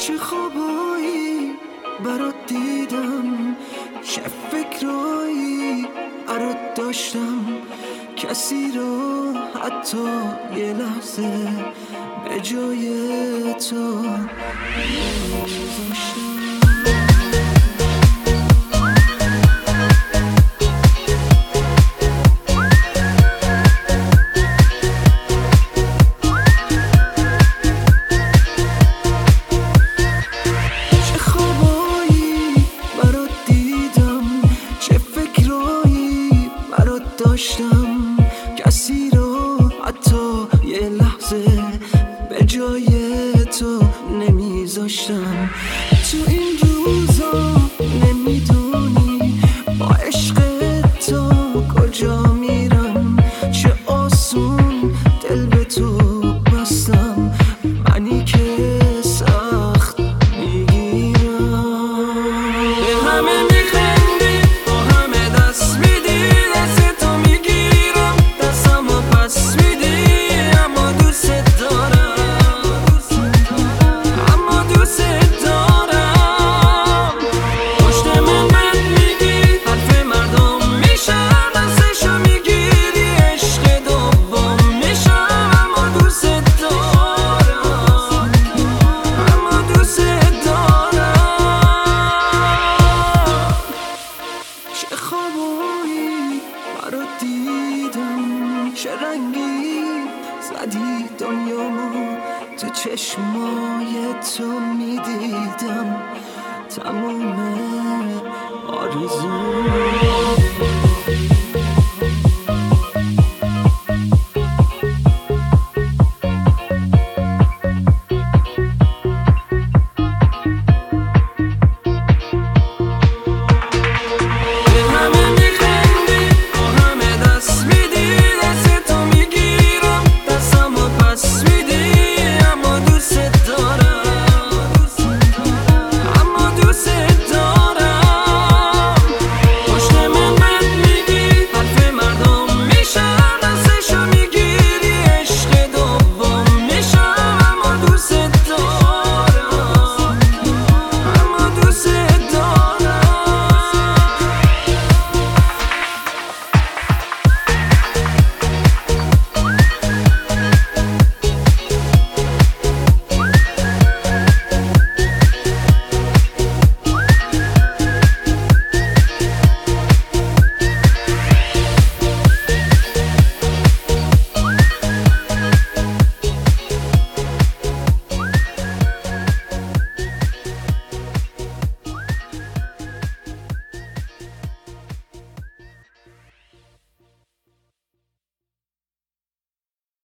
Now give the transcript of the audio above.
چه خوابایی برات دیدم، چه فکرایی برات داشتم، کسی رو حتی یه لحظه به جای تو نمی‌ذاشتم. داشتم کسی رو حتی یه لحظه به جای تو نمیذاشتم. تو این روزا نمیدونی با عشق تو کجا میرم، چه آسون دل به تو بستم، منی که سخت میگیرم. به همه میخندی، با همه دست میدی، چه خوابایی برات دیدم، چه رنگی زدی دنیامو، تو چشمای تو میدیدم تموم آرزو.